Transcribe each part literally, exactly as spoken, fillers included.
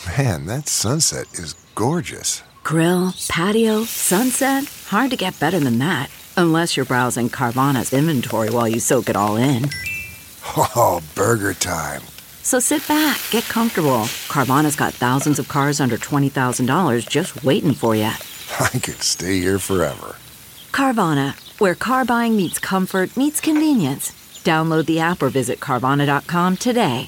Man, that sunset is gorgeous. Grill, patio, sunset. Hard to get better than that. Unless you're browsing Carvana's inventory while you soak it all in. Oh, burger time. So sit back, get comfortable. Carvana's got thousands of cars under twenty thousand dollars just waiting for you. I could stay here forever. Carvana, where car buying meets comfort, meets convenience. Download the app or visit Carvana dot com today.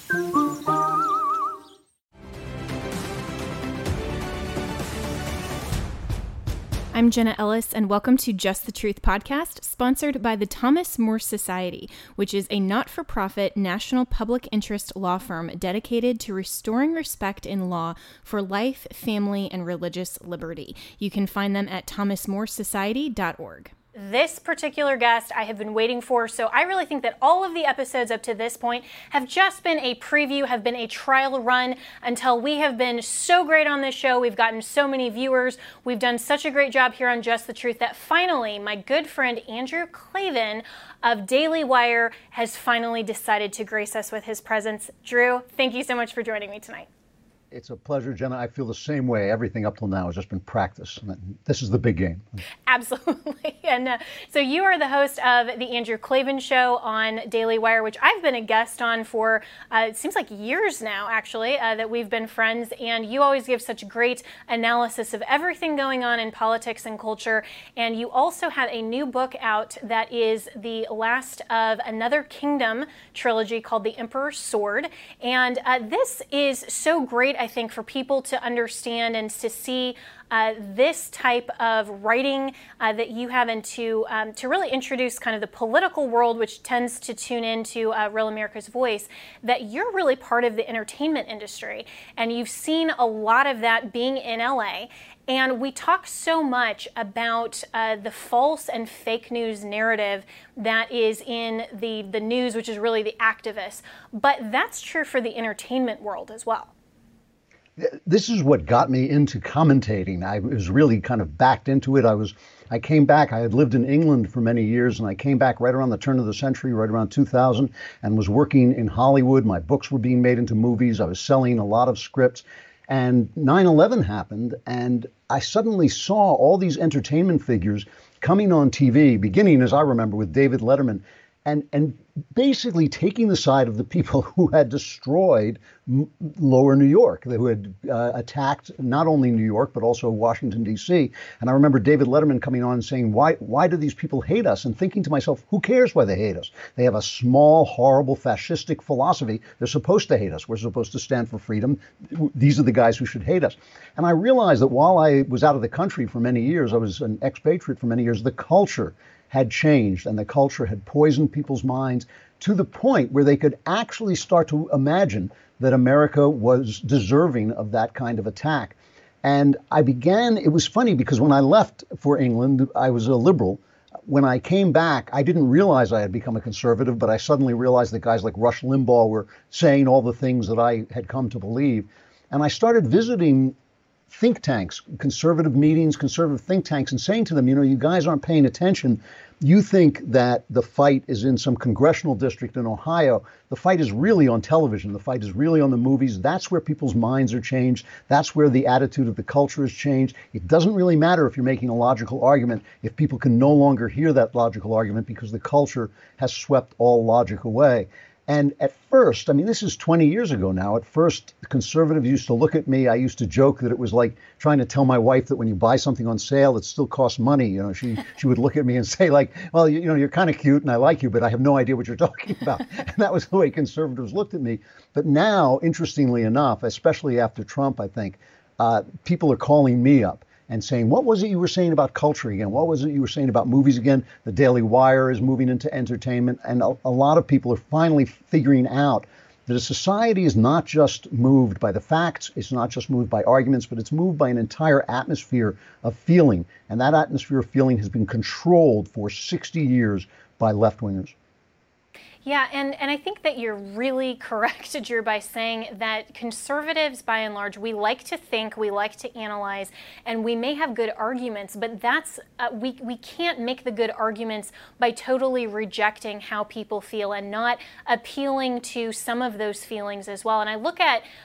I'm Jenna Ellis, and welcome to Just the Truth podcast, sponsored by the Thomas More Society, which is a not-for-profit national public interest law firm dedicated to restoring respect in law for life, family, and religious liberty. You can find them at thomas more society dot org. This particular guest I have been waiting for, so I really think that all of the episodes up to this point have just been a preview, have been a trial run until we have been so great on this show. We've gotten so many viewers. We've done such a great job here on Just the Truth that finally my good friend Andrew Klavan of Daily Wire has finally decided to grace us with his presence. Drew, thank you so much for joining me tonight. It's a pleasure, Jenna. I feel the same way. Everything up till now has just been practice. This is the big game. Absolutely. And uh, so you are the host of the Andrew Klavan Show on Daily Wire, which I've been a guest on for, uh, it seems like years now, actually, uh, that we've been friends. And you always give such great analysis of everything going on in politics and culture. And you also have a new book out that is the last of Another Kingdom trilogy called The Emperor's Sword. And uh, this is so great, I think, for people to understand and to see uh, this type of writing uh, that you have, and to, um, to really introduce kind of the political world, which tends to tune into uh, Real America's Voice, that you're really part of the entertainment industry. And you've seen a lot of that being in L A. And we talk so much about uh, the false and fake news narrative that is in the, the news, which is really the activists. But that's true for the entertainment world as well. This is what got me into commentating. I was really kind of backed into it. I was, I came back, I had lived in England for many years, and I came back right around the turn of the century, right around two thousand, and was working in Hollywood. My books were being made into movies. I was selling a lot of scripts. And nine eleven happened, and I suddenly saw all these entertainment figures coming on T V, beginning, as I remember, with David Letterman, and and basically taking the side of the people who had destroyed m- lower New York, who had uh, attacked not only New York, but also Washington, D C. And I remember David Letterman coming on and saying, why, why do these people hate us? And thinking to myself, who cares why they hate us? They have a small, horrible, fascistic philosophy. They're supposed to hate us. We're supposed to stand for freedom. These are the guys who should hate us. And I realized that while I was out of the country for many years, I was an expatriate for many years, the culture had changed, and the culture had poisoned people's minds to the point where they could actually start to imagine that America was deserving of that kind of attack. And I began, it was funny because when I left for England, I was a liberal. When I came back, I didn't realize I had become a conservative, but I suddenly realized that guys like Rush Limbaugh were saying all the things that I had come to believe. And I started visiting think tanks, conservative meetings, conservative think tanks, and saying to them, you know, you guys aren't paying attention. You think that the fight is in some congressional district in Ohio. The fight is really on television. The fight is really on the movies. That's where people's minds are changed. That's where the attitude of the culture has changed. It doesn't really matter if you're making a logical argument if people can no longer hear that logical argument because the culture has swept all logic away. And at first, I mean, this is twenty years ago now. At first, conservatives used to look at me. I used to joke that it was like trying to tell my wife that when you buy something on sale, it still costs money. You know, she she would look at me and say, like, well, you, you know, you're kind of cute and I like you, but I have no idea what you're talking about. And that was the way conservatives looked at me. But now, interestingly enough, especially after Trump, I think, uh, people are calling me up and saying, what was it you were saying about culture again? What was it you were saying about movies again? The Daily Wire is moving into entertainment. And a, a lot of people are finally figuring out that a society is not just moved by the facts. It's not just moved by arguments, but it's moved by an entire atmosphere of feeling. And that atmosphere of feeling has been controlled for sixty years by left-wingers. Yeah, and, and I think that you're really correct, Drew, by saying that conservatives, by and large, we like to think, we like to analyze, and we may have good arguments, but that's uh, we, we can't make the good arguments by totally rejecting how people feel and not appealing to some of those feelings as well. And I look at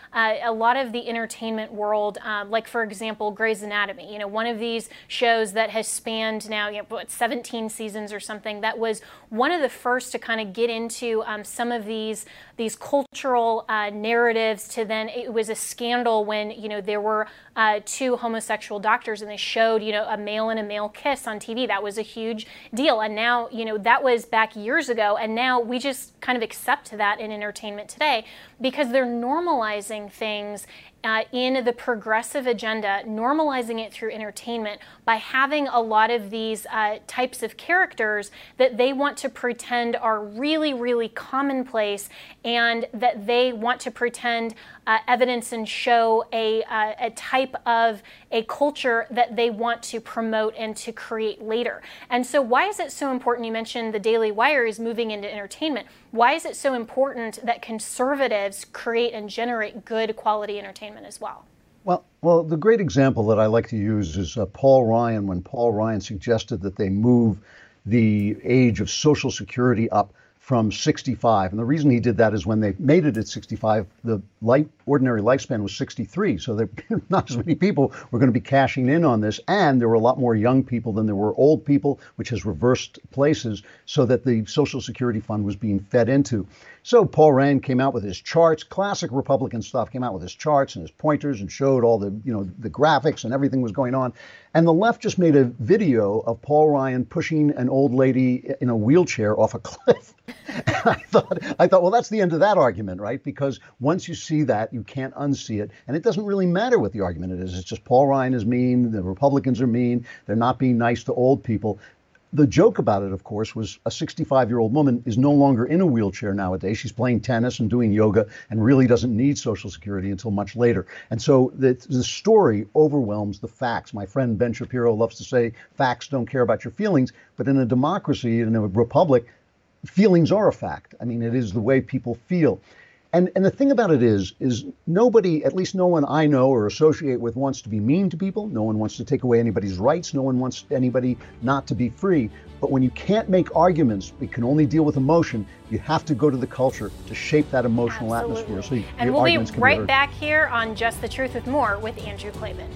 uh, a lot of the entertainment world, um, like for example, Grey's Anatomy, you know, one of these shows that has spanned now, you know, what, seventeen seasons or something, that was one of the first to kind of get into um, some of these these cultural uh, narratives. To then, it was a scandal when, you know, there were uh, two homosexual doctors and they showed, you know, a male and a male kiss on T V. That was a huge deal. And now, you know, that was back years ago. And now we just kind of accept that in entertainment today because they're normalizing things Uh, in the progressive agenda, normalizing it through entertainment by having a lot of these uh, types of characters that they want to pretend are really, really commonplace, and that they want to pretend uh, evidence and show a, uh, a type of a culture that they want to promote and to create later. And so why is it so important? You mentioned the Daily Wire is moving into entertainment. Why is it so important that conservatives create and generate good quality entertainment as well? Well, well, the great example that I like to use is uh, Paul Ryan, when Paul Ryan suggested that they move the age of Social Security up from sixty-five. And the reason he did that is when they made it at sixty-five, the life, ordinary lifespan was sixty-three. So there not as many people were going to be cashing in on this. And there were a lot more young people than there were old people, which has reversed places, so that the Social Security fund was being fed into. So Paul Ryan came out with his charts, classic Republican stuff, came out with his charts and his pointers and showed all the, you know, the graphics and everything was going on. And the left just made a video of Paul Ryan pushing an old lady in a wheelchair off a cliff. And I thought, I thought, well, that's the end of that argument, right? Because once you see that, you can't unsee it. And it doesn't really matter what the argument it is. It's just Paul Ryan is mean. The Republicans are mean. They're not being nice to old people. The joke about it, of course, was a sixty-five-year-old woman is no longer in a wheelchair nowadays. She's playing tennis and doing yoga and really doesn't need Social Security until much later. And so the, the story overwhelms the facts. My friend Ben Shapiro loves to say facts don't care about your feelings. But in a democracy, in a republic, feelings are a fact. I mean, it is the way people feel. And and the thing about it is, is nobody, at least no one I know or associate with, wants to be mean to people. No one wants to take away anybody's rights. No one wants anybody not to be free. But when you can't make arguments, we can only deal with emotion. You have to go to the culture to shape that emotional Absolutely. atmosphere. So you, and we'll be right be back here on Just the Truth with More with Andrew Klavan.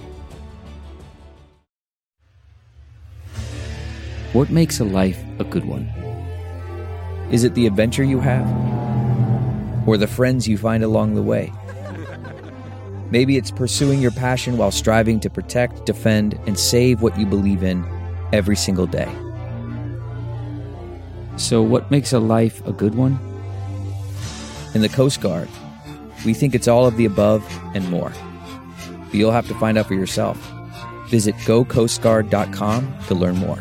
What makes a life a good one? Is it the adventure you have? Or the friends you find along the way? Maybe it's pursuing your passion while striving to protect, defend, and save what you believe in every single day. So what makes a life a good one? In the Coast Guard, we think it's all of the above and more. But you'll have to find out for yourself. Visit go coast guard dot com to learn more.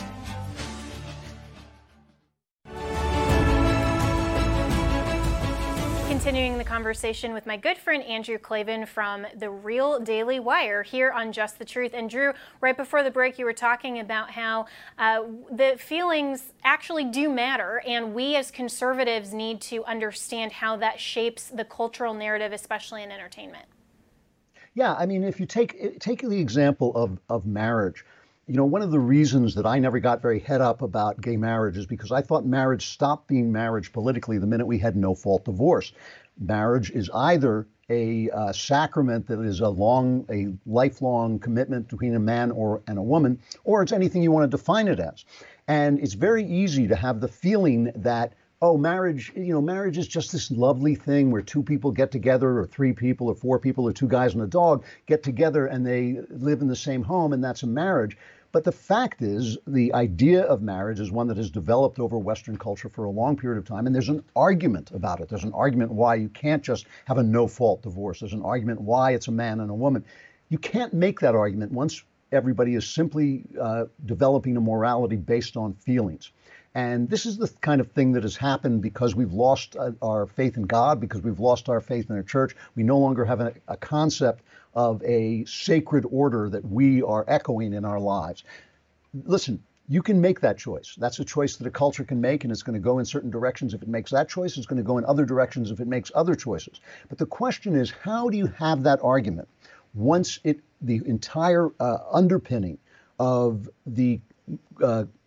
Continuing the conversation with my good friend Andrew Klavan from The Real Daily Wire here on Just the Truth. And Drew, right before the break, you were talking about how uh, the feelings actually do matter, and we as conservatives need to understand how that shapes the cultural narrative, especially in entertainment. Yeah, I mean, if you take take the example of of marriage. You know, one of the reasons that I never got very head up about gay marriage is because I thought marriage stopped being marriage politically the minute we had no-fault divorce. Marriage is either a uh, sacrament that is a long, a lifelong commitment between a man or and a woman, or it's anything you want to define it as. And it's very easy to have the feeling that, oh, marriage, you know, marriage is just this lovely thing where two people get together, or three people, or four people, or two guys and a dog get together and they live in the same home, and that's a marriage. But the fact is, the idea of marriage is one that has developed over Western culture for a long period of time, and there's an argument about it. There's an argument why you can't just have a no-fault divorce. There's an argument why it's a man and a woman. You can't make that argument once everybody is simply uh, developing a morality based on feelings. And this is the kind of thing that has happened because we've lost uh, our faith in God, because we've lost our faith in our church. We no longer have a, a concept of a sacred order that we are echoing in our lives. Listen, you can make that choice. That's a choice that a culture can make, and it's going to go in certain directions if it makes that choice. It's going to go in other directions if it makes other choices. But the question is, how do you have that argument once it the entire uh, underpinning of the uh,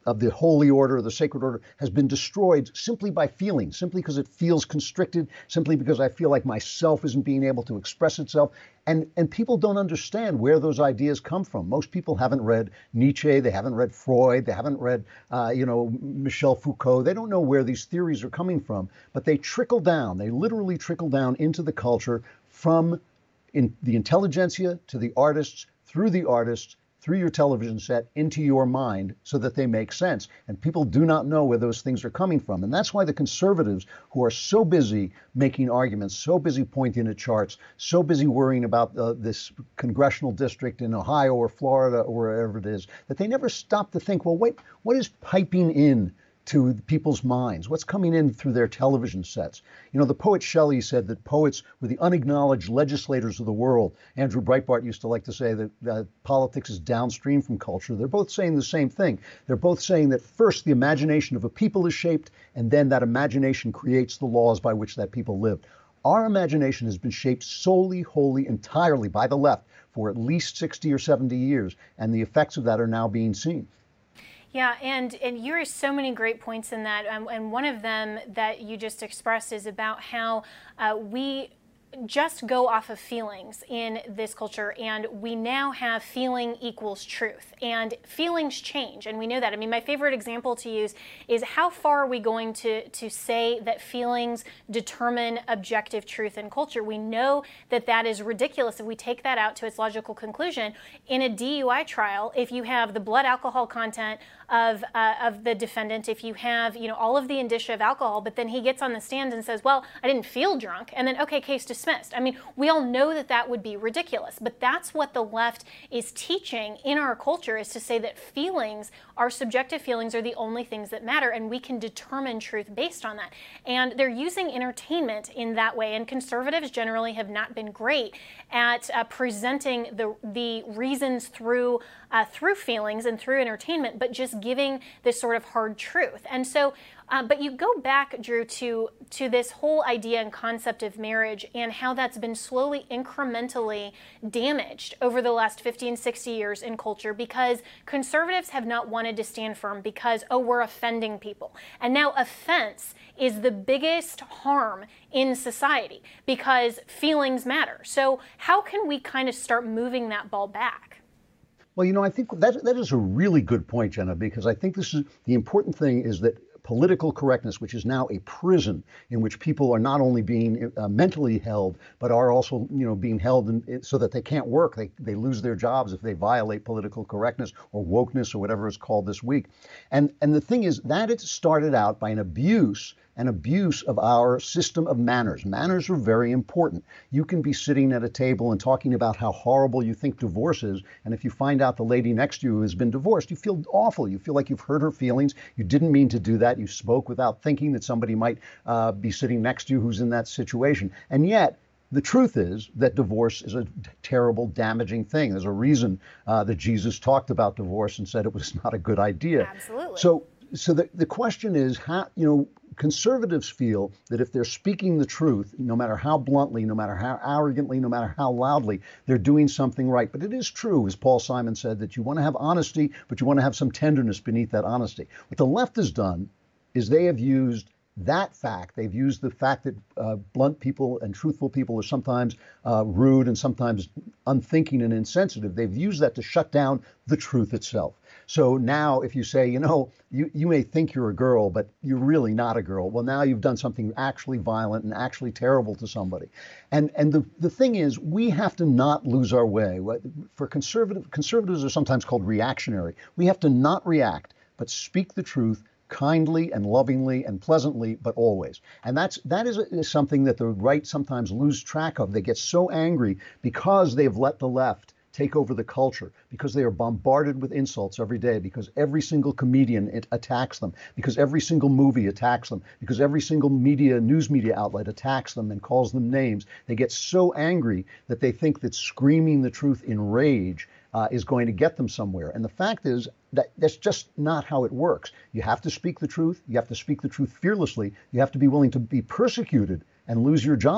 of the holy order, the sacred order, has been destroyed simply by feeling, simply because it feels constricted, simply because I feel like myself isn't being able to express itself. And, and people don't understand where those ideas come from. Most people haven't read Nietzsche, they haven't read Freud, they haven't read, uh, you know, Michel Foucault. They don't know where these theories are coming from, but they trickle down. They literally trickle down into the culture from in the intelligentsia to the artists, through the artists, through your television set into your mind so that they make sense. And people do not know where those things are coming from. And that's why the conservatives, who are so busy making arguments, so busy pointing at charts, so busy worrying about uh, this congressional district in Ohio or Florida or wherever it is, that they never stop to think, well, wait, what is piping in to people's minds? What's coming in through their television sets? You know, the poet Shelley said that poets were the unacknowledged legislators of the world. Andrew Breitbart used to like to say that uh, politics is downstream from culture. They're both saying the same thing. They're both saying that first the imagination of a people is shaped, and then that imagination creates the laws by which that people live. Our imagination has been shaped solely, wholly, entirely by the left for at least sixty or seventy years, and the effects of that are now being seen. Yeah, and, and you raised so many great points in that, um, and one of them that you just expressed is about how uh, we just go off of feelings in this culture, and we now have feeling equals truth, and feelings change, and we know that. I mean, my favorite example to use is how far are we going to to say that feelings determine objective truth in culture? We know that that is ridiculous if we take that out to its logical conclusion. In a D U I trial, if you have the blood alcohol content of uh, of the defendant, if you have, you know, all of the indicia of alcohol, but then he gets on the stand and says, well, I didn't feel drunk, and then, okay, case dismissed. I mean, we all know that that would be ridiculous, but that's what the left is teaching in our culture, is to say that feelings, our subjective feelings, are the only things that matter, and we can determine truth based on that. And they're using entertainment in that way, and conservatives generally have not been great at uh, presenting the the reasons through uh, through feelings and through entertainment, but just giving this sort of hard truth. And so Uh, but you go back, Drew, to to this whole idea and concept of marriage and how that's been slowly, incrementally damaged over the last fifteen, sixty years in culture, because conservatives have not wanted to stand firm because, oh, we're offending people. And now offense is the biggest harm in society because feelings matter. So how can we kind of start moving that ball back? Well, you know, I think that that is a really good point, Jenna, because I think this is the important thing is that political correctness, which is now a prison in which people are not only being uh, mentally held, but are also, you know, being held in, so that they can't work. They they lose their jobs if they violate political correctness or wokeness or whatever it's called this week. And and the thing is that it started out by an abuse an abuse of our system of manners. Manners are very important. You can be sitting at a table and talking about how horrible you think divorce is, and if you find out the lady next to you has been divorced, you feel awful. You feel like you've hurt her feelings. You didn't mean to do that. You spoke without thinking that somebody might uh, be sitting next to you who's in that situation. And yet, the truth is that divorce is a terrible, damaging thing. There's a reason uh, that Jesus talked about divorce and said it was not a good idea. Absolutely. So, so the, the question is, how, you know, conservatives feel that if they're speaking the truth, no matter how bluntly, no matter how arrogantly, no matter how loudly, they're doing something right. But it is true, as Paul Simon said, that you want to have honesty, but you want to have some tenderness beneath that honesty. What the left has done is they have used that fact. They've used the fact that uh, blunt people and truthful people are sometimes uh, rude and sometimes unthinking and insensitive. They've used that to shut down the truth itself. So now if you say, you know, you, you may think you're a girl, but you're really not a girl. Well, now you've done something actually violent and actually terrible to somebody. And and the, the thing is, we have to not lose our way. For conservative, conservatives are sometimes called reactionary. We have to not react, but speak the truth kindly and lovingly and pleasantly, but always. And that's that is, is something that the right sometimes lose track of. They get so angry because they've let the left take over the culture, because they are bombarded with insults every day, because every single comedian it attacks them, because every single movie attacks them, because every single media, news media outlet attacks them and calls them names. They get so angry that they think that screaming the truth in rage uh, is going to get them somewhere. And the fact is that that's just not how it works. You have to speak the truth. You have to speak the truth fearlessly. You have to be willing to be persecuted and lose your job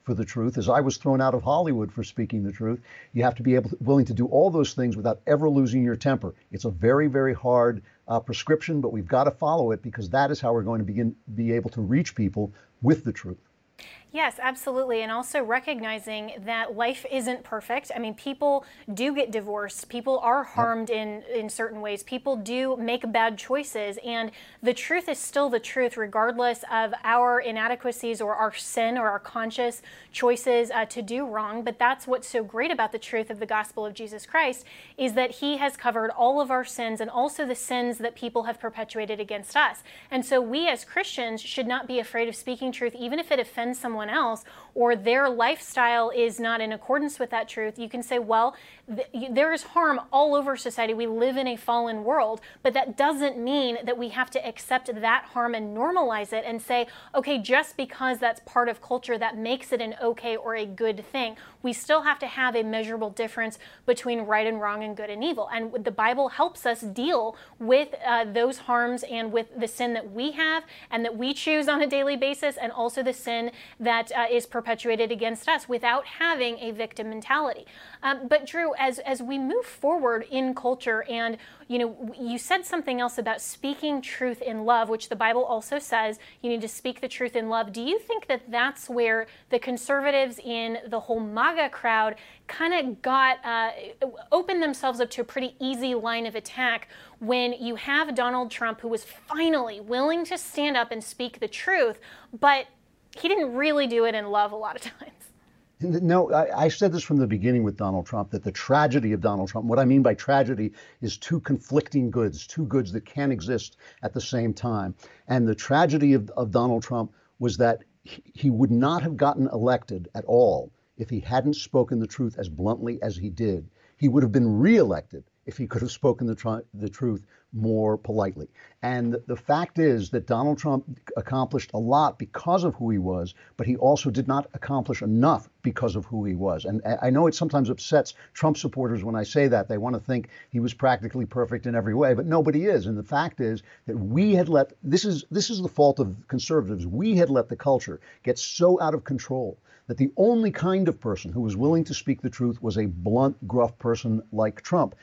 for the truth, as I was thrown out of Hollywood for speaking the truth. You have to be able to, willing to do all those things without ever losing your temper. It's a very, very hard uh, prescription, but we've got to follow it, because that is how we're going to begin be able to reach people with the truth. Yes, absolutely. And also recognizing that life isn't perfect. I mean, people do get divorced. People are harmed in, in certain ways. People do make bad choices. And the truth is still the truth, regardless of our inadequacies or our sin or our conscious choices uh, to do wrong. But that's what's so great about the truth of the gospel of Jesus Christ, is that he has covered all of our sins and also the sins that people have perpetuated against us. And so we as Christians should not be afraid of speaking truth, even if it offends someone else or their lifestyle is not in accordance with that truth. You can say, well, th- there is harm all over society. We live in a fallen world, but that doesn't mean that we have to accept that harm and normalize it and say, okay, just because that's part of culture, that makes it an okay or a good thing. We still have to have a measurable difference between right and wrong and good and evil. And the Bible helps us deal with uh, those harms and with the sin that we have and that we choose on a daily basis, and also the sin that uh, is perpetuated against us, without having a victim mentality. Um, but Drew, as as we move forward in culture, and you know, you said something else about speaking truth in love, which the Bible also says you need to speak the truth in love. Do you think that that's where the conservatives in the whole MAGA crowd kind of got uh, opened themselves up to a pretty easy line of attack when you have Donald Trump, who was finally willing to stand up and speak the truth, but he didn't really do it in love a lot of times? No, I, I said this from the beginning with Donald Trump, that the tragedy of Donald Trump, what I mean by tragedy is two conflicting goods, two goods that can't exist at the same time. And the tragedy of, of Donald Trump was that he, he would not have gotten elected at all if he hadn't spoken the truth as bluntly as he did. He would have been reelected if he could have spoken the, tr- the truth more politely. And the fact is that Donald Trump accomplished a lot because of who he was, but he also did not accomplish enough because of who he was. And I know it sometimes upsets Trump supporters when I say that. They want to think he was practically perfect in every way, but nobody is. And the fact is that we had let, this is this is the fault of conservatives, we had let the culture get so out of control that the only kind of person who was willing to speak the truth was a blunt, gruff person like Trump.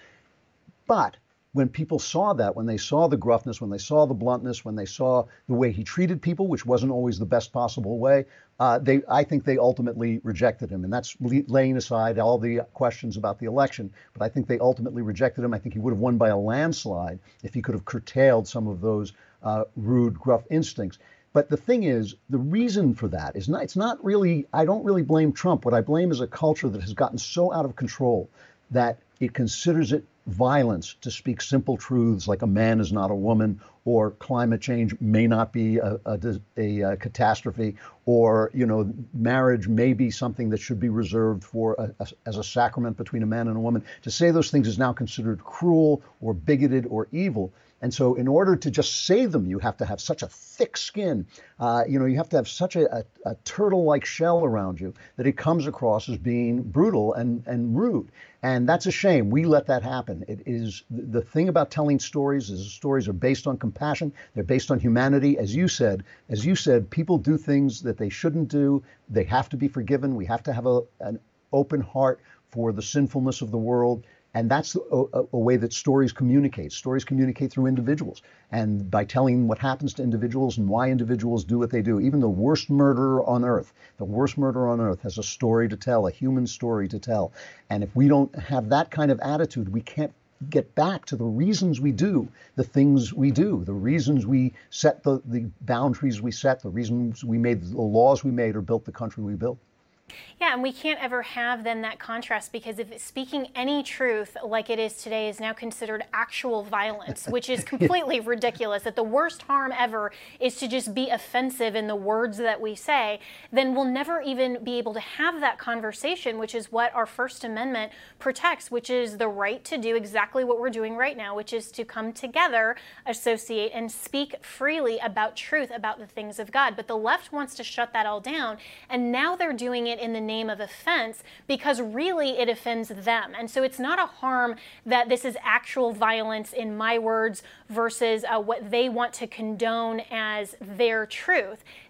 But when people saw that, when they saw the gruffness, when they saw the bluntness, when they saw the way he treated people, which wasn't always the best possible way, uh, they, I think they ultimately rejected him. And that's laying aside all the questions about the election. But I think they ultimately rejected him. I think he would have won by a landslide if he could have curtailed some of those uh, rude, gruff instincts. But the thing is, the reason for that is not, it's not really, I don't really blame Trump. What I blame is a culture that has gotten so out of control that it considers it violence to speak simple truths like a man is not a woman, or climate change may not be a, a, a, a catastrophe, or, you know, marriage may be something that should be reserved for a, a, as a sacrament between a man and a woman. To say those things is now considered cruel or bigoted or evil. And so in order to just say them, you have to have such a thick skin. Uh, you know, you have to have such a, a, a turtle-like shell around you that it comes across as being brutal and, and rude. And that's a shame. We let that happen. It is the thing about telling stories is stories are based on compassion. They're based on humanity. As you said, as you said, people do things that they shouldn't do. They have to be forgiven. We have to have a, an open heart for the sinfulness of the world. And that's a, a, a way that stories communicate. Stories communicate through individuals. And by telling what happens to individuals and why individuals do what they do. Even the worst murderer on earth, the worst murderer on earth has a story to tell, a human story to tell. And if we don't have that kind of attitude, we can't get back to the reasons we do the things we do, the reasons we set the, the boundaries we set, the reasons we made the laws we made or built the country we built. Yeah, and we can't ever have then that contrast, because if speaking any truth like it is today is now considered actual violence, which is completely ridiculous, that the worst harm ever is to just be offensive in the words that we say, then we'll never even be able to have that conversation, which is what our First Amendment protects, which is the right to do exactly what we're doing right now, which is to come together, associate, and speak freely about truth, about the things of God. But the left wants to shut that all down, and now they're doing it in the name of offense, because really it offends them. And so it's not a harm that this is actual violence in my words versus uh, what they want to condone as their truth.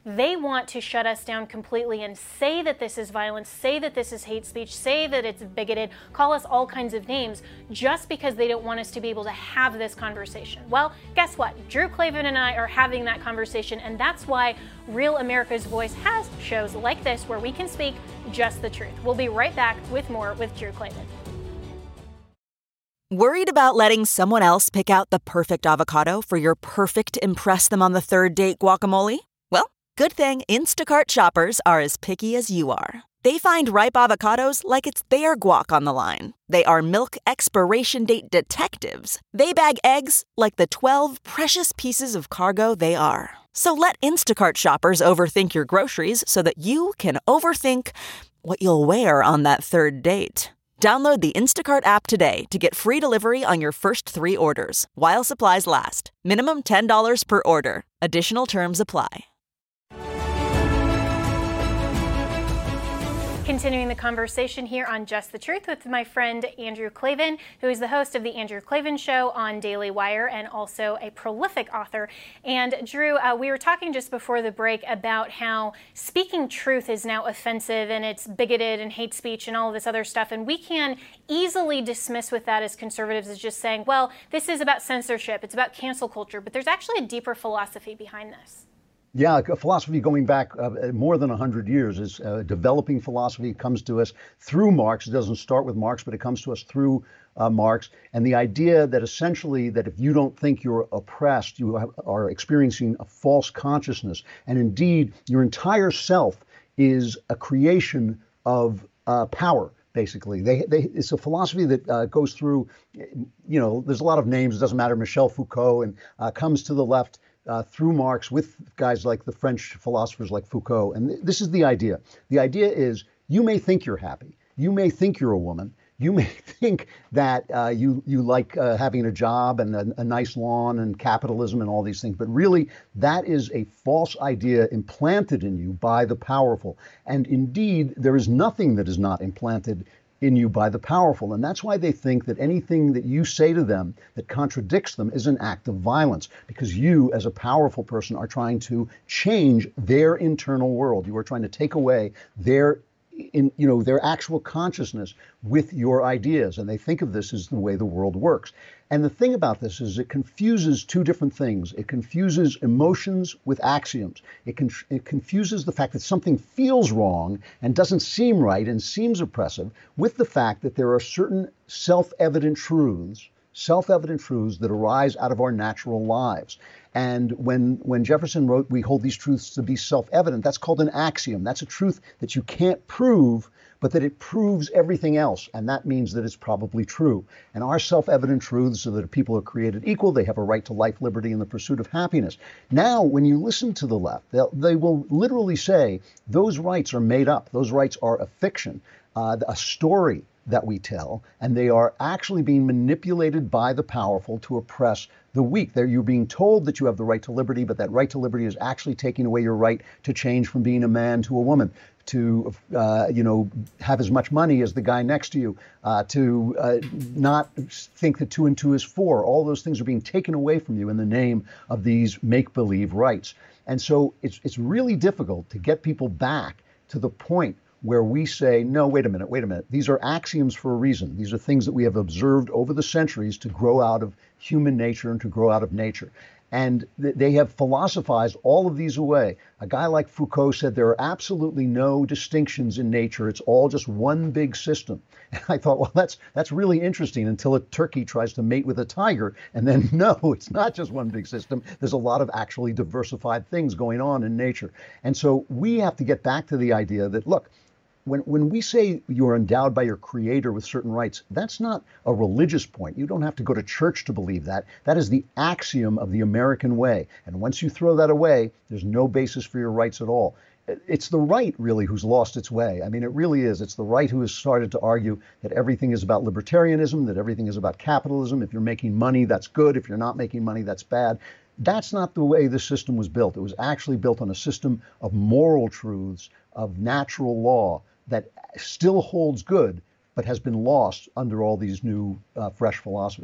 they want to shut us down completely and say that this is violence, say that this is hate speech, say that it's bigoted, call us all kinds of names, just because they don't want us to be able to have this conversation. Well, guess what? Drew Klavan and I are having that conversation, and that's why Real America's Voice has shows like this where we can speak just the truth. We'll be right back with more with Drew Klavan. Worried about letting someone else pick out the perfect avocado for your perfect impress them on the third date guacamole? Well, good thing Instacart shoppers are as picky as you are. They find ripe avocados like it's their guac on the line. They are milk expiration date detectives. They bag eggs like the twelve precious pieces of cargo they are. So let Instacart shoppers overthink your groceries so that you can overthink what you'll wear on that third date. Download the Instacart app today to get free delivery on your first three orders, while supplies last. Minimum ten dollars per order. Additional terms apply. Continuing the conversation here on Just the Truth with my friend Andrew Klavan, who is the host of The Andrew Klavan Show on Daily Wire and also a prolific author. And Drew, uh, we were talking just before the break about how speaking truth is now offensive and it's bigoted and hate speech and all of this other stuff. And we can easily dismiss with that as conservatives as just saying, well, this is about censorship, it's about cancel culture. But there's actually a deeper philosophy behind this. Yeah, a philosophy going back uh, more than one hundred years is uh, developing philosophy. It comes to us through Marx. It doesn't start with Marx, but it comes to us through uh, Marx. And the idea that essentially that if you don't think you're oppressed, you have, are experiencing a false consciousness. And indeed, your entire self is a creation of uh, power. Basically, they, they, it's a philosophy that uh, goes through, you know, there's a lot of names. It doesn't matter. Michel Foucault, and uh, comes to the left uh, through Marx with guys like the French philosophers like Foucault. And th- this is the idea. The idea is you may think you're happy. You may think you're a woman. You may think that uh, you you like uh, having a job and a, a nice lawn and capitalism and all these things. But really, that is a false idea implanted in you by the powerful. And indeed, there is nothing that is not implanted in you by the powerful. And that's why they think that anything that you say to them that contradicts them is an act of violence, because you as a powerful person are trying to change their internal world. You are trying to take away their in, you know, their actual consciousness with your ideas. And they think of this as the way the world works. And the thing about this is it confuses two different things. It confuses emotions with axioms. It, con- it confuses the fact that something feels wrong and doesn't seem right and seems oppressive with the fact that there are certain self-evident truths, self-evident truths that arise out of our natural lives. And when when Jefferson wrote, we hold these truths to be self-evident, that's called an axiom. That's a truth that you can't prove, but that it proves everything else. And that means that it's probably true. And our self-evident truths are that people are created equal. They have a right to life, liberty, and the pursuit of happiness. Now, when you listen to the left, they will literally say those rights are made up. Those rights are a fiction, uh, a story that we tell, and they are actually being manipulated by the powerful to oppress the weak. There, you're being told that you have the right to liberty, but that right to liberty is actually taking away your right to change from being a man to a woman, to uh, you know, have as much money as the guy next to you, uh, to uh, not think that two and two is four. All those things are being taken away from you in the name of these make-believe rights. And so it's it's really difficult to get people back to the point where we say, no, wait a minute, wait a minute. These are axioms for a reason. These are things that we have observed over the centuries to grow out of human nature and to grow out of nature. And th- they have philosophized all of these away. A guy like Foucault said there are absolutely no distinctions in nature. It's all just one big system. And I thought, well, that's that's really interesting until a turkey tries to mate with a tiger. And then, no, it's not just one big system. There's a lot of actually diversified things going on in nature. And so we have to get back to the idea that, look, When when we say you're endowed by your creator with certain rights, that's not a religious point. You don't have to go to church to believe that. That is the axiom of the American way. And once you throw that away, there's no basis for your rights at all. It's the right, really, who's lost its way. I mean, it really is. It's the right who has started to argue that everything is about libertarianism, that everything is about capitalism. If you're making money, that's good. If you're not making money, that's bad. That's not the way the system was built. It was actually built on a system of moral truths, of natural law, that still holds good, but has been lost under all these new, uh, fresh philosophies.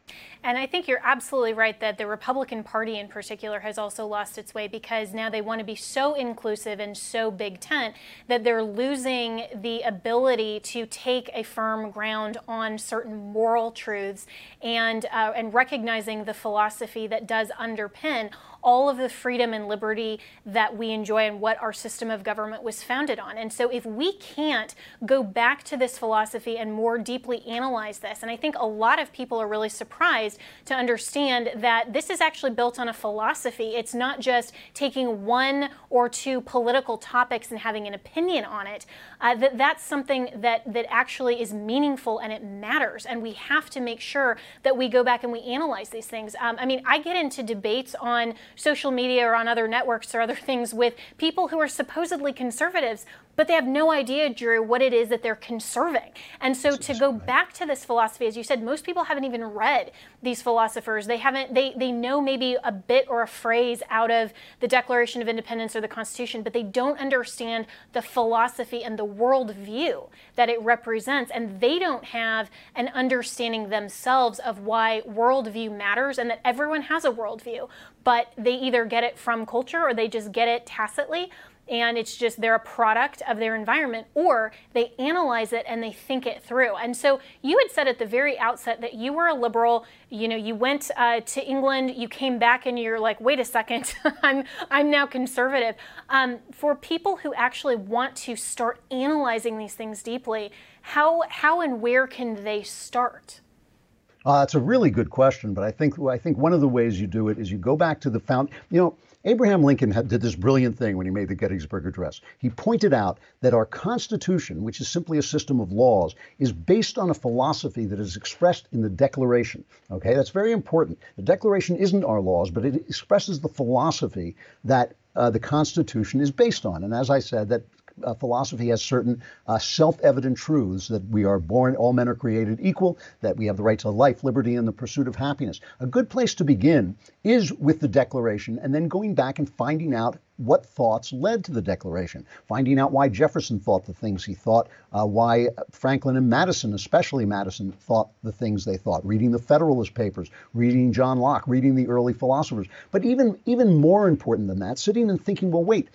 And I think you're absolutely right that the Republican Party in particular has also lost its way, because now they want to be so inclusive and so big tent that they're losing the ability to take a firm ground on certain moral truths and uh, and recognizing the philosophy that does underpin all of the freedom and liberty that we enjoy and what our system of government was founded on. And so if we can't go back to this philosophy and more deeply analyze this, and I think a lot of people are really surprised to understand that this is actually built on a philosophy. It's not just taking one or two political topics and having an opinion on it, uh, that that's something that, that actually is meaningful and it matters. And we have to make sure that we go back and we analyze these things. Um, I mean, I get into debates on social media or on other networks or other things with people who are supposedly conservatives, but they have no idea, Drew, what it is that they're conserving. And so to go back to this philosophy, as you said, most people haven't even read these philosophers. They haven't, they, they know maybe a bit or a phrase out of the Declaration of Independence or the Constitution, but they don't understand the philosophy and the worldview that it represents. And they don't have an understanding themselves of why worldview matters and that everyone has a worldview, but they either get it from culture or they just get it tacitly. And it's just they're a product of their environment, or they analyze it and they think it through. And so you had said at the very outset that you were a liberal. You know, you went uh, to England, you came back, and you're like, wait a second, I'm I'm now conservative. Um, for people who actually want to start analyzing these things deeply, how how and where can they start? Uh, it's a really good question, but I think I think one of the ways you do it is you go back to the found. You know, Abraham Lincoln had, did this brilliant thing when he made the Gettysburg Address. He pointed out that our Constitution, which is simply a system of laws, is based on a philosophy that is expressed in the Declaration. Okay, that's very important. The Declaration isn't our laws, but it expresses the philosophy that uh, the Constitution is based on. And as I said, that Uh, philosophy has certain uh, self-evident truths that we are born, all men are created equal, that we have the right to life, liberty, and the pursuit of happiness. A good place to begin is with the Declaration, and then going back and finding out what thoughts led to the Declaration, finding out why Jefferson thought the things he thought, uh, why Franklin and Madison, especially Madison, thought the things they thought, reading the Federalist Papers, reading John Locke, reading the early philosophers. But even, even more important than that, sitting and thinking, well, wait,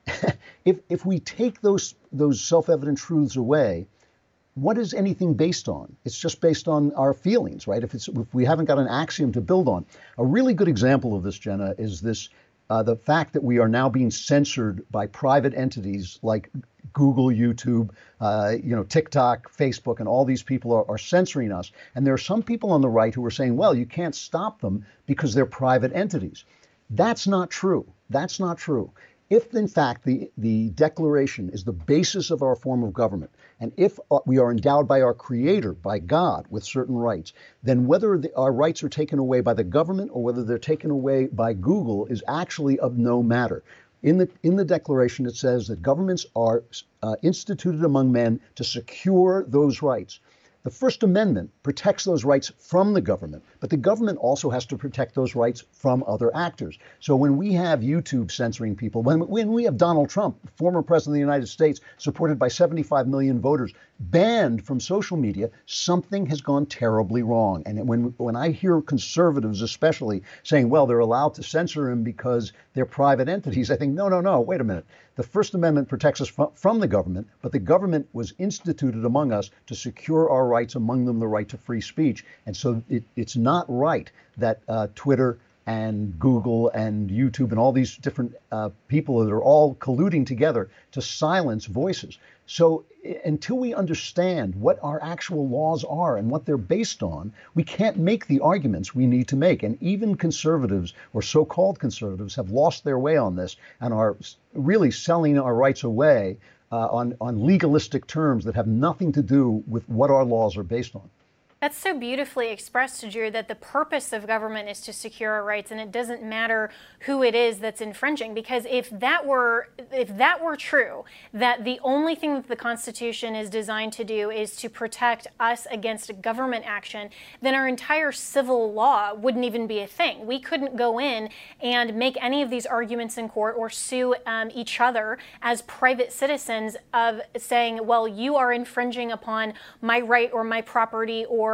if if we take those those self-evident truths away, what is anything based on? It's just based on our feelings, right? If it's if we haven't got an axiom to build on. A really good example of this, Jenna, is this uh, the fact that we are now being censored by private entities like Google, YouTube, uh, you know, TikTok, Facebook, and all these people are, are censoring us. And there are some people on the right who are saying, well, you can't stop them because they're private entities. That's not true. That's not true. If, in fact, the, the Declaration is the basis of our form of government, and if we are endowed by our Creator, by God, with certain rights, then whether the, our rights are taken away by the government or whether they're taken away by Google is actually of no matter. In the, in the Declaration, it says that governments are uh, instituted among men to secure those rights. The First Amendment protects those rights from the government, but the government also has to protect those rights from other actors. So when we have YouTube censoring people, when, when we have Donald Trump, former president of the United States, supported by seventy-five million voters, banned from social media, something has gone terribly wrong. And when, when I hear conservatives especially saying, well, they're allowed to censor him because they're private entities, I think, no, no, no, wait a minute. The First Amendment protects us from, from the government, but the government was instituted among us to secure our rights, among them the right to free speech. And so it, it's not right that uh, Twitter and Google and YouTube and all these different uh, people that are all colluding together to silence voices. So until we understand what our actual laws are and what they're based on, we can't make the arguments we need to make. And even conservatives, or so-called conservatives, have lost their way on this and are really selling our rights away uh, on, on legalistic terms that have nothing to do with what our laws are based on. That's so beautifully expressed, Drew, that the purpose of government is to secure our rights, and it doesn't matter who it is that's infringing. Because if that were if that were true, that the only thing that the Constitution is designed to do is to protect us against government action, then our entire civil law wouldn't even be a thing. We couldn't go in and make any of these arguments in court or sue um, each other as private citizens of saying, well, you are infringing upon my right or my property or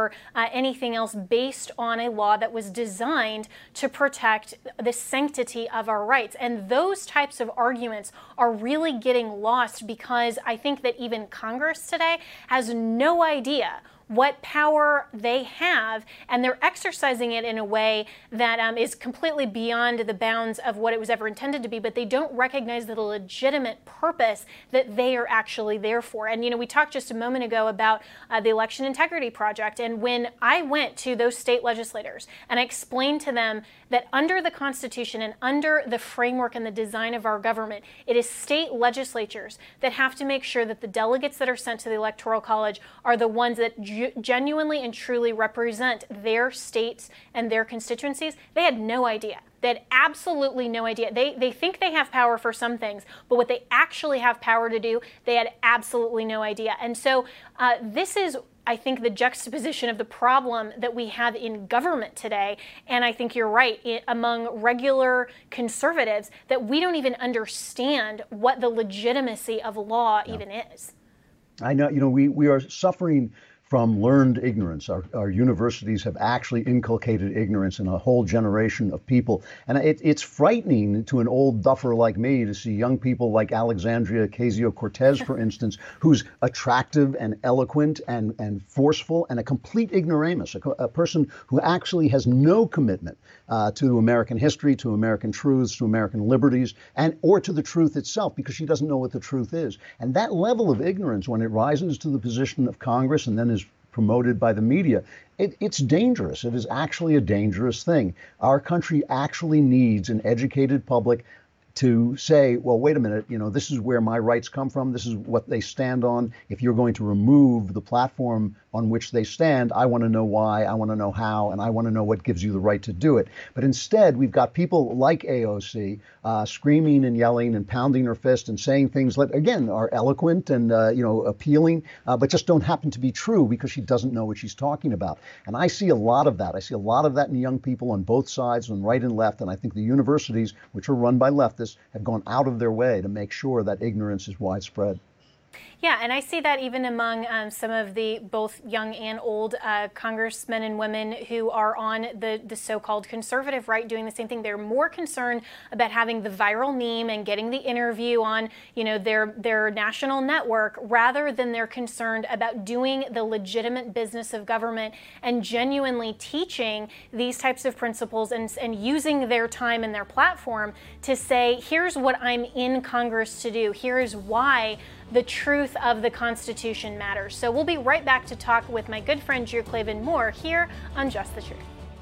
or uh, anything else based on a law that was designed to protect the sanctity of our rights. And those types of arguments are really getting lost because I think that even Congress today has no idea what power they have, and they're exercising it in a way that um, is completely beyond the bounds of what it was ever intended to be, but they don't recognize the legitimate purpose that they are actually there for. And, you know, we talked just a moment ago about uh, the Election Integrity Project, and when I went to those state legislators and I explained to them that under the Constitution and under the framework and the design of our government, it is state legislatures that have to make sure that the delegates that are sent to the Electoral College are the ones that genuinely and truly represent their states and their constituencies. They had no idea. They had absolutely no idea. They they think they have power for some things, but what they actually have power to do, they had absolutely no idea. And so uh, this is, I think, the juxtaposition of the problem that we have in government today. And I think you're right, it, among regular conservatives, that we don't even understand what the legitimacy of law no. even is. I know, you know, we, we are suffering from learned ignorance. Our, our universities have actually inculcated ignorance in a whole generation of people. And it, it's frightening to an old duffer like me to see young people like Alexandria Ocasio-Cortez, for instance, who's attractive and eloquent and, and forceful and a complete ignoramus, a, a person who actually has no commitment uh, to American history, to American truths, to American liberties, and or to the truth itself, because she doesn't know what the truth is. And that level of ignorance, when it rises to the position of Congress and then is promoted by the media, it, it's dangerous. It is actually a dangerous thing. Our country actually needs an educated public to say, well, wait a minute, you know, this is where my rights come from. This is what they stand on. If you're going to remove the platform on which they stand, I want to know why, I want to know how, and I want to know what gives you the right to do it. But instead, we've got people like A O C uh, screaming and yelling and pounding her fist and saying things that, again, are eloquent and, uh, you know, appealing, uh, but just don't happen to be true because she doesn't know what she's talking about. And I see a lot of that. I see a lot of that in young people on both sides, on right and left. And I think the universities, which are run by leftists, have gone out of their way to make sure that ignorance is widespread. Yeah, and I see that even among um, some of the both young and old uh, congressmen and women who are on the, the so-called conservative right doing the same thing. They're more concerned about having the viral meme and getting the interview on, you know, their their national network, rather than they're concerned about doing the legitimate business of government and genuinely teaching these types of principles and, and using their time and their platform to say, here's what I'm in Congress to do. Here is why the truth of the Constitution matters. So we'll be right back to talk with my good friend Drew Klavan more here on Just the Truth.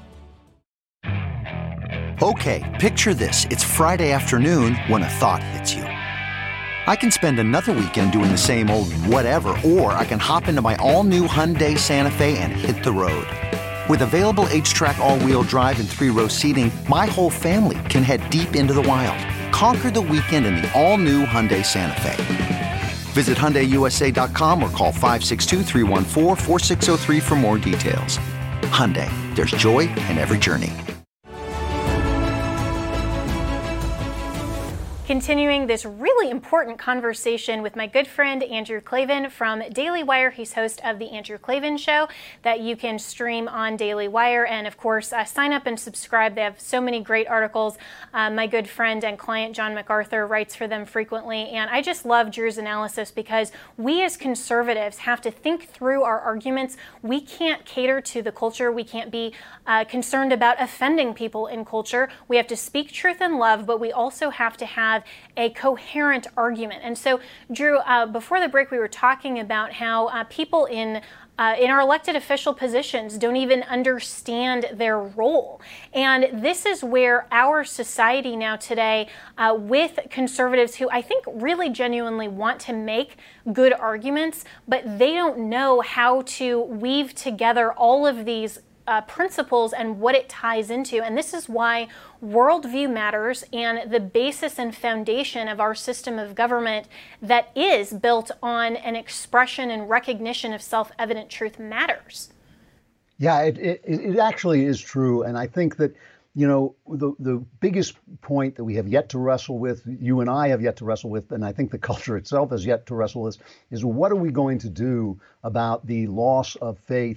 Okay, picture this. It's Friday afternoon when a thought hits you. I can spend another weekend doing the same old whatever, or I can hop into my all-new Hyundai Santa Fe and hit the road. With available H-Track all-wheel drive and three-row seating, my whole family can head deep into the wild. Conquer the weekend in the all-new Hyundai Santa Fe. Visit Hyundai U S A dot com or call five six two, three one four, four six zero three for more details. Hyundai, there's joy in every journey. Continuing this really important conversation with my good friend Andrew Klavan from Daily Wire. He's host of The Andrew Klavan Show that you can stream on Daily Wire. And of course, uh, sign up and subscribe. They have so many great articles. Uh, my good friend and client John MacArthur writes for them frequently. And I just love Drew's analysis because we as conservatives have to think through our arguments. We can't cater to the culture. We can't be uh, concerned about offending people in culture. We have to speak truth in love, but we also have to have a coherent argument. And so, Drew, uh, before the break, we were talking about how uh, people in Uh, in our elected official positions don't even understand their role. And this is where our society now today, uh, with conservatives who I think really genuinely want to make good arguments, but they don't know how to weave together all of these Uh, principles and what it ties into. And this is why worldview matters, and the basis and foundation of our system of government that is built on an expression and recognition of self-evident truth matters. Yeah, it, it, it actually is true. And I think that, you know, the, the biggest point that we have yet to wrestle with, you and I have yet to wrestle with, and I think the culture itself has yet to wrestle with, is what are we going to do about the loss of faith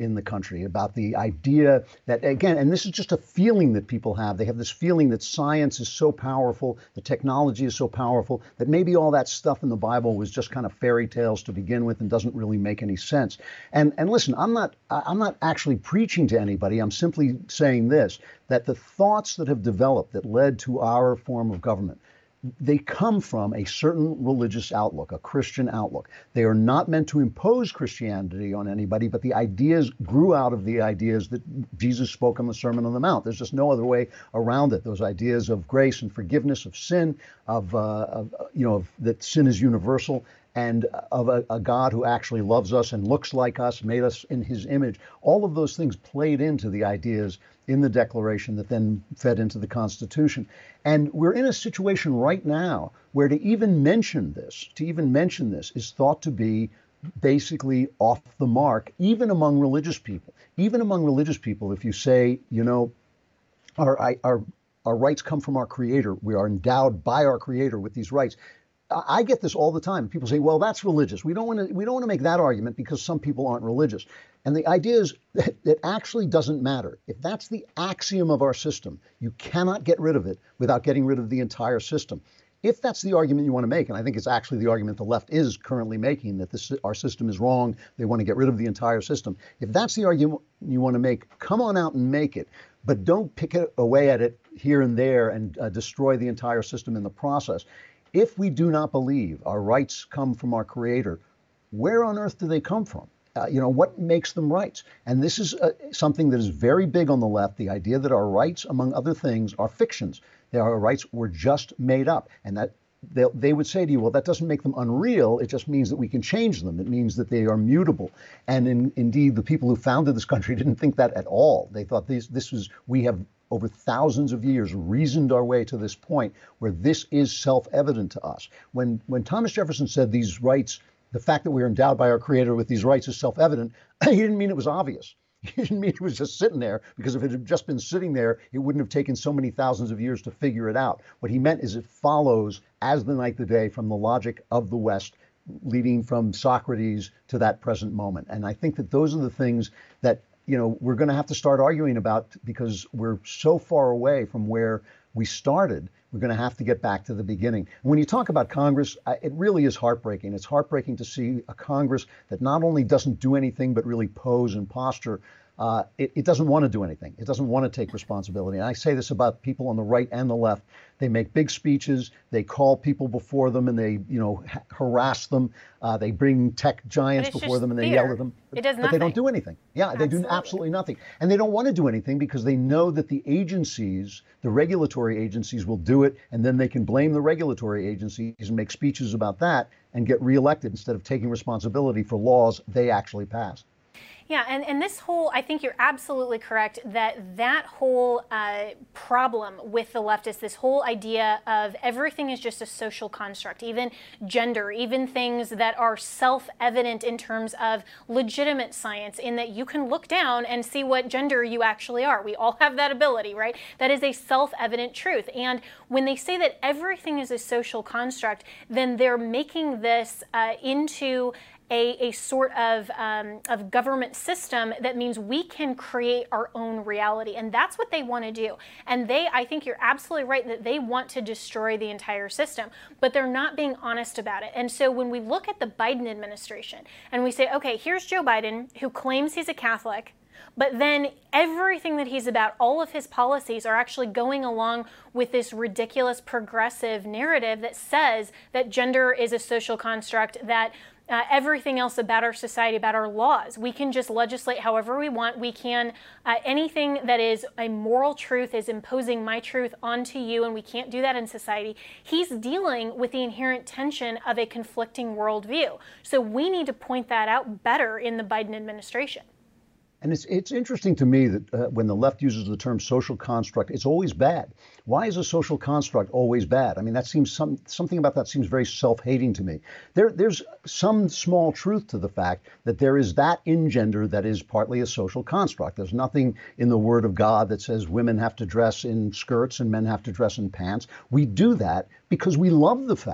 in the country, about the idea that, again, and this is just a feeling that people have. They have this feeling that science is so powerful, the technology is so powerful, that maybe all that stuff in the Bible was just kind of fairy tales to begin with and doesn't really make any sense. And and listen, I'm not I'm not actually preaching to anybody. I'm simply saying this, that the thoughts that have developed that led to our form of government, they come from a certain religious outlook, a Christian outlook. They are not meant to impose Christianity on anybody, but the ideas grew out of the ideas that Jesus spoke on the Sermon on the Mount. There's just no other way around it. Those ideas of grace and forgiveness of sin, of, uh, of you know, of, that sin is universal, and of a, a God who actually loves us and looks like us, made us in his image. All of those things played into the ideas in the Declaration that then fed into the Constitution. And we're in a situation right now where to even mention this, to even mention this is thought to be basically off the mark, even among religious people. Even among religious people, if you say, you know, our, our, our rights come from our Creator, we are endowed by our Creator with these rights. I get this all the time. People say, well, that's religious. We don't want to we don't want to make that argument because some people aren't religious. And the idea is that it actually doesn't matter. If that's the axiom of our system, you cannot get rid of it without getting rid of the entire system. If that's the argument you want to make, and I think it's actually the argument the left is currently making, that this our system is wrong, they want to get rid of the entire system. If that's the argument you want to make, come on out and make it. But don't pick it away at it here and there and uh, destroy the entire system in the process. If we do not believe our rights come from our Creator, where on earth do they come from? Uh, you know, what makes them rights? And this is uh, something that is very big on the left, the idea that our rights, among other things, are fictions. They are our rights were just made up. And that they, they would say to you, well, that doesn't make them unreal. It just means that we can change them. It means that they are mutable. And in, indeed, the people who founded this country didn't think that at all. They thought this, this was, we have over thousands of years reasoned our way to this point where this is self-evident to us. When when Thomas Jefferson said these rights, the fact that we are endowed by our Creator with these rights is self-evident, he didn't mean it was obvious. He didn't mean it was just sitting there, because if it had just been sitting there, it wouldn't have taken so many thousands of years to figure it out. What he meant is it follows as the night the day from the logic of the West, leading from Socrates to that present moment. And I think that those are the things that you know, we're going to have to start arguing about, because we're so far away from where we started. We're going to have to get back to the beginning. And when you talk about Congress, it really is heartbreaking. It's heartbreaking to see a Congress that not only doesn't do anything, but really pose and posture. Uh, it, it doesn't want to do anything. It doesn't want to take responsibility. And I say this about people on the right and the left. They make big speeches. They call people before them and they, you know, ha- harass them. Uh, they bring tech giants before them and they theater. yell at them. But, it does but nothing. they don't do anything. Yeah, Absolutely. They do absolutely nothing. And they don't want to do anything because they know that the agencies, the regulatory agencies, will do it. And then they can blame the regulatory agencies and make speeches about that and get reelected instead of taking responsibility for laws they actually passed. Yeah, and, and this whole, I think you're absolutely correct that that whole uh, problem with the leftists, this whole idea of everything is just a social construct, even gender, even things that are self-evident in terms of legitimate science, in that you can look down and see what gender you actually are. We all have that ability, right? That is a self-evident truth. And when they say that everything is a social construct, then they're making this uh, into A, a sort of um, of government system that means we can create our own reality. And that's what they want to do. And they, I think you're absolutely right that they want to destroy the entire system, but they're not being honest about it. And so when we look at the Biden administration and we say, okay, here's Joe Biden, who claims he's a Catholic, but then everything that he's about, all of his policies are actually going along with this ridiculous progressive narrative that says that gender is a social construct, that Uh, everything else about our society, about our laws, we can just legislate however we want. We can, uh, anything that is a moral truth is imposing my truth onto you, and we can't do that in society. He's dealing with the inherent tension of a conflicting worldview. So we need to point that out better in the Biden administration. And it's it's interesting to me that uh, when the left uses the term social construct, it's always bad. Why is a social construct always bad? I mean, that seems some something about that seems very self-hating to me. There there's some small truth to the fact that there is that in gender that is partly a social construct. There's nothing in the Word of God that says women have to dress in skirts and men have to dress in pants. We do that because we love the fact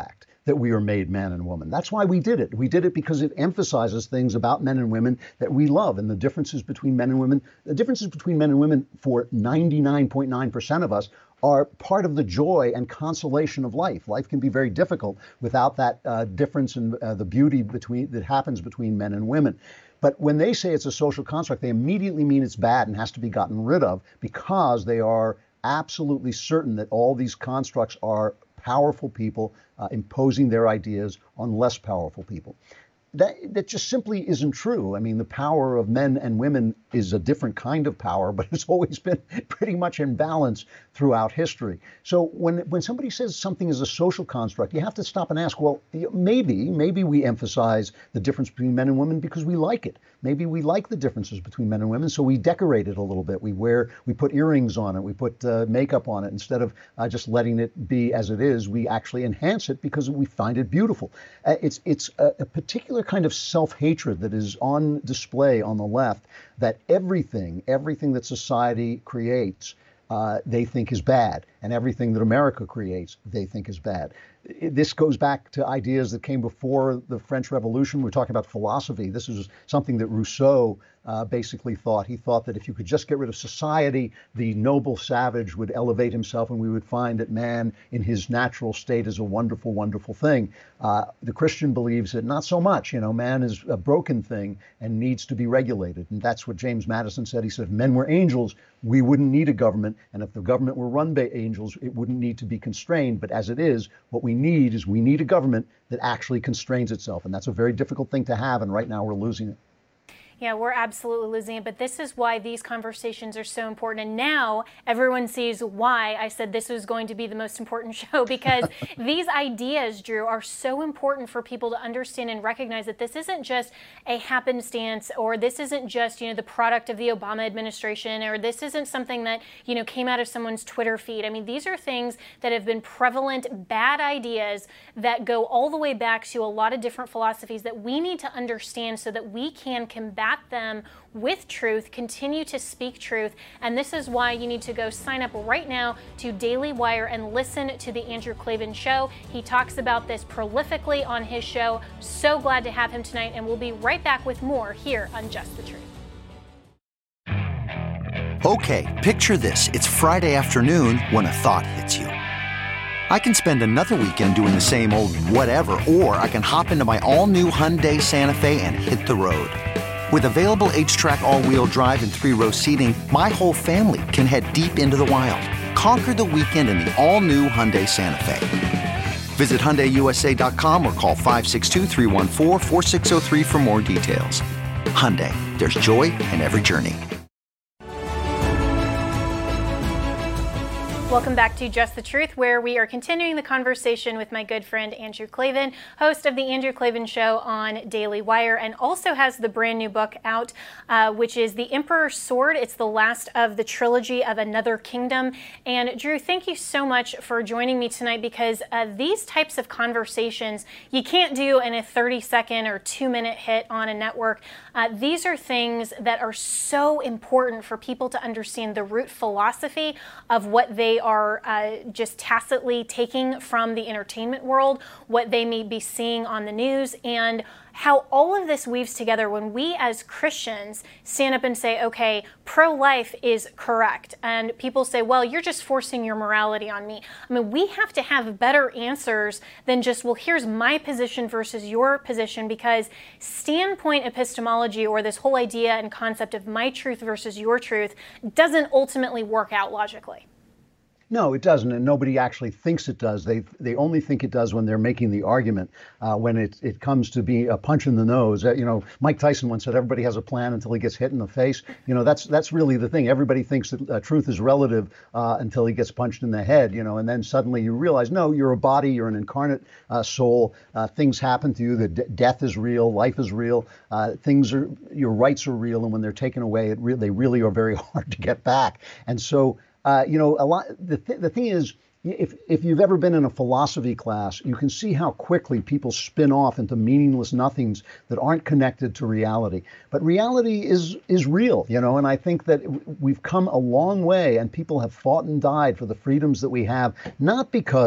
that we are made man and woman. That's why we did it. We did it because it emphasizes things about men and women that we love, and the differences between men and women. The differences between men and women for ninety-nine point nine percent of us are part of the joy and consolation of life. Life can be very difficult without that uh, difference in uh, the beauty between that happens between men and women. But when they say it's a social construct, they immediately mean it's bad and has to be gotten rid of, because they are absolutely certain that all these constructs are powerful people uh, imposing their ideas on less powerful people. That, that just simply isn't true. I mean, the power of men and women is a different kind of power, but it's always been pretty much in balance throughout history. So when when somebody says something is a social construct, you have to stop and ask, well, maybe, maybe we emphasize the difference between men and women because we like it. Maybe we like the differences between men and women, so we decorate it a little bit. We wear, we put earrings on it, we put uh, makeup on it. Instead of uh, just letting it be as it is, we actually enhance it because we find it beautiful. Uh, it's it's a, a particular kind of self-hatred that is on display on the left, that everything, everything that society creates, uh, they think is bad, and everything that America creates, they think is bad. This goes back to ideas that came before the French Revolution. We're talking about philosophy. This is something that Rousseau uh, basically thought. He thought that if you could just get rid of society, the noble savage would elevate himself, and we would find that man in his natural state is a wonderful, wonderful thing. Uh, the Christian believes that not so much. You know, man is a broken thing and needs to be regulated. And that's what James Madison said. He said, if men were angels, we wouldn't need a government. And if the government were run by angels, it wouldn't need to be constrained. But as it is, what we need is we need a government that actually constrains itself. And that's a very difficult thing to have. And right now we're losing it. Yeah, we're absolutely losing it, but this is why these conversations are so important. And now everyone sees why I said this was going to be the most important show, because these ideas, Drew, are so important for people to understand and recognize that this isn't just a happenstance, or this isn't just, you know, the product of the Obama administration, or this isn't something that, you know, came out of someone's Twitter feed. I mean, these are things that have been prevalent, bad ideas that go all the way back to a lot of different philosophies that we need to understand so that we can combat them with truth, continue to speak truth. And this is why you need to go sign up right now to Daily Wire and listen to the Andrew Klavan Show. He talks about this prolifically on his show. So glad to have him tonight, and we'll be right back with more here on Just the Truth. Okay, picture this. It's Friday afternoon when a thought hits you. I can spend another weekend doing the same old whatever, or I can hop into my all-new Hyundai Santa Fe and hit the road. With available H-Track all-wheel drive and three-row seating, my whole family can head deep into the wild. Conquer the weekend in the all-new Hyundai Santa Fe. Visit Hyundai U S A dot com or call five six two, three one four, four six zero three for more details. Hyundai, there's joy in every journey. Welcome back to Just the Truth, where we are continuing the conversation with my good friend Andrew Klavan, host of the Andrew Klavan Show on Daily Wire, and also has the brand new book out, uh, which is The Emperor's Sword. It's the last of the trilogy of Another Kingdom. And Drew, thank you so much for joining me tonight, because uh, these types of conversations you can't do in a thirty second or two minute hit on a network. Uh, these are things that are so important for people to understand the root philosophy of what they are uh, just tacitly taking from the entertainment world, what they may be seeing on the news, and how all of this weaves together when we as Christians stand up and say, okay, pro-life is correct. And people say, well, you're just forcing your morality on me. I mean, we have to have better answers than just, well, here's my position versus your position, because standpoint epistemology, or this whole idea and concept of my truth versus your truth, doesn't ultimately work out logically. No, it doesn't, and nobody actually thinks it does. They they only think it does when they're making the argument. Uh, when it it comes to be a punch in the nose, uh, you know, Mike Tyson once said, "Everybody has a plan until he gets hit in the face." You know, that's that's really the thing. Everybody thinks that uh, truth is relative uh, until he gets punched in the head. You know, and then suddenly you realize, no, you're a body, you're an incarnate uh, soul. Uh, things happen to you. The d- death is real, life is real. Uh, things are your rights are real, and when they're taken away, it re- they really are very hard to get back. And so. Uh, you know, a lot. The th- the thing is, if if you've ever been in a philosophy class, you can see how quickly people spin off into meaningless nothings that aren't connected to reality. But reality is is real, you know. And I think that we've come a long way, and people have fought and died for the freedoms that we have, not because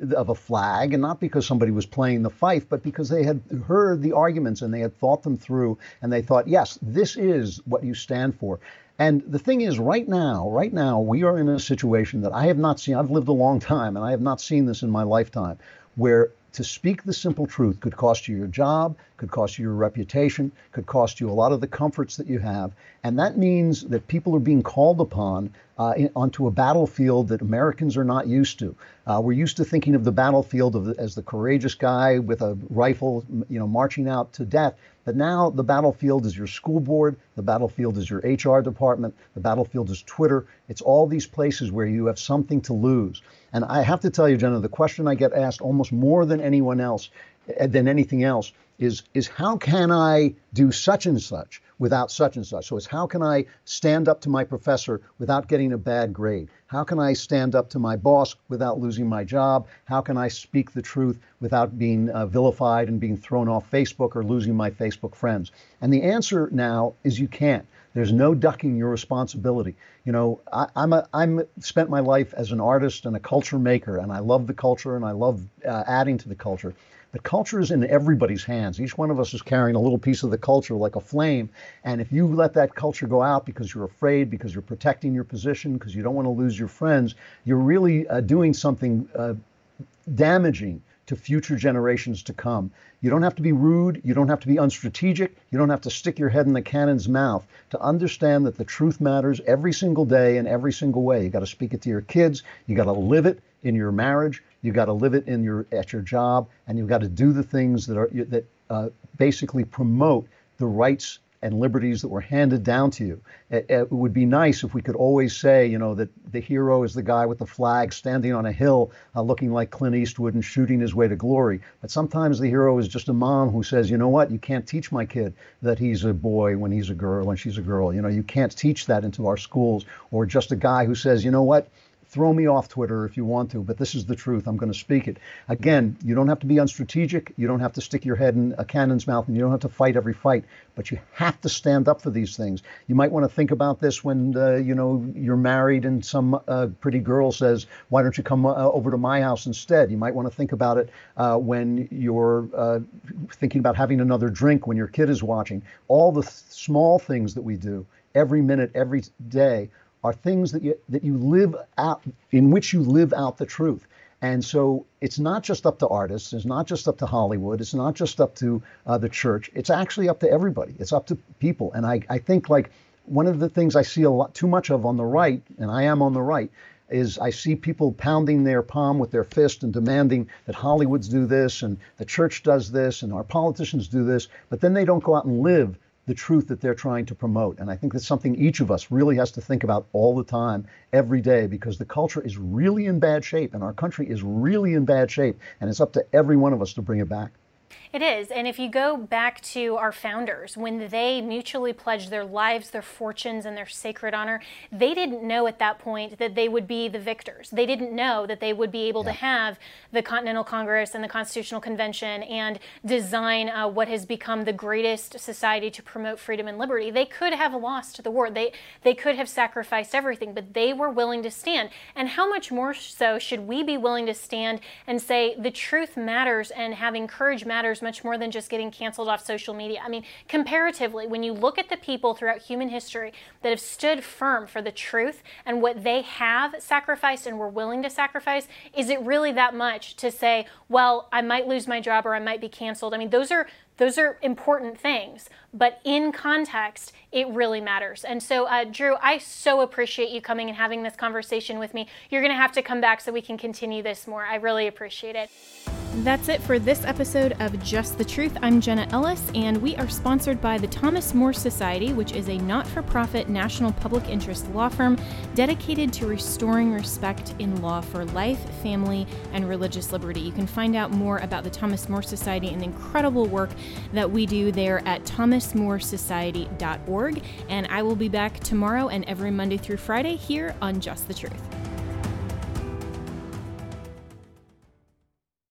of a flag, and not because somebody was playing the fife, but because they had heard the arguments and they had thought them through, and they thought, yes, this is what you stand for. And the thing is, right now, right now, we are in a situation that I have not seen. I've lived a long time, and I have not seen this in my lifetime, where to speak the simple truth could cost you your job, could cost you your reputation, could cost you a lot of the comforts that you have. And that means that people are being called upon uh, in, onto a battlefield that Americans are not used to. Uh, we're used to thinking of the battlefield of, as the courageous guy with a rifle, you know, marching out to death. But now the battlefield is your school board, the battlefield is your H R department, the battlefield is Twitter. It's all these places where you have something to lose. And I have to tell you, Jenna, the question I get asked almost more than anyone else, than anything else, is, is how can I do such and such without such and such? So it's how can I stand up to my professor without getting a bad grade? How can I stand up to my boss without losing my job? How can I speak the truth without being uh, vilified and being thrown off Facebook or losing my Facebook friends? And the answer now is you can't. There's no ducking your responsibility. You know, I, I'm a, I'm spent my life as an artist and a culture maker, and I love the culture and I love uh, adding to the culture. But culture is in everybody's hands. Each one of us is carrying a little piece of the culture like a flame. And if you let that culture go out because you're afraid, because you're protecting your position, because you don't want to lose your friends, you're really uh, doing something uh, damaging to future generations to come. You don't have to be rude. You don't have to be unstrategic. You don't have to stick your head in the cannon's mouth to understand that the truth matters every single day in every single way. You got to speak it to your kids. You got to live it in your marriage. You got to live it in your at your job, and you've got to do the things that are that uh, basically promote the rights and liberties that were handed down to you. It, it would be nice if we could always say, you know, that the hero is the guy with the flag standing on a hill, uh, looking like Clint Eastwood and shooting his way to glory. But sometimes the hero is just a mom who says, you know what, you can't teach my kid that he's a boy when he's a girl, when she's a girl. You know, you can't teach that into our schools. Or just a guy who says, you know what, throw me off Twitter if you want to, but this is the truth. I'm going to speak it. Again, you don't have to be unstrategic. You don't have to stick your head in a cannon's mouth, and you don't have to fight every fight, but you have to stand up for these things. You might want to think about this when, uh, you know, you're married and some uh, pretty girl says, why don't you come uh, over to my house instead? You might want to think about it uh, when you're uh, thinking about having another drink when your kid is watching. All the th- small things that we do every minute, every day, are things that you that you live out, in which you live out the truth. And so it's not just up to artists, it's not just up to Hollywood, it's not just up to uh, the church, it's actually up to everybody. It's up to people. And I, I think like one of the things I see a lot too much of on the right, and I am on the right, is I see people pounding their palm with their fist and demanding that Hollywoods do this and the church does this and our politicians do this, but then they don't go out and live the truth that they're trying to promote. And I think that's something each of us really has to think about all the time, every day, because the culture is really in bad shape and our country is really in bad shape. And it's up to every one of us to bring it back. It is. And if you go back to our founders, when they mutually pledged their lives, their fortunes, and their sacred honor, they didn't know at that point that they would be the victors. They didn't know that they would be able yeah. to have the Continental Congress and the Constitutional Convention and design uh, what has become the greatest society to promote freedom and liberty. They could have lost the war. They, they could have sacrificed everything, but they were willing to stand. And how much more so should we be willing to stand and say the truth matters and having courage matters much more than just getting canceled off social media? I mean, comparatively, when you look at the people throughout human history that have stood firm for the truth and what they have sacrificed and were willing to sacrifice, is it really that much to say, well, I might lose my job or I might be canceled? I mean, those are Those are important things, but in context, it really matters. And so, uh, Drew, I so appreciate you coming and having this conversation with me. You're going to have to come back so we can continue this more. I really appreciate it. That's it for this episode of Just the Truth. I'm Jenna Ellis, and we are sponsored by the Thomas More Society, which is a not-for-profit national public interest law firm dedicated to restoring respect in law for life, family, and religious liberty. You can find out more about the Thomas More Society and the incredible work that we do there at thomas more society dot org. And I will be back tomorrow and every Monday through Friday here on Just the Truth.